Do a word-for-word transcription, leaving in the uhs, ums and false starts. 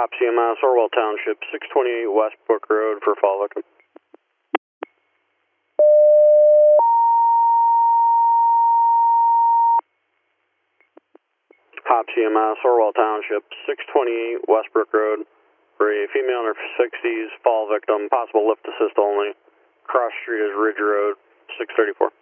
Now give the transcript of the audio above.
Hop C M S, Orwell Township, six twenty-eight Westbrook Road for fall victim. Hop C M S, Orwell Township, six twenty-eight Westbrook Road for a female in her sixties, fall victim, possible lift assist only. Cross street is Ridge Road, six thirty-four.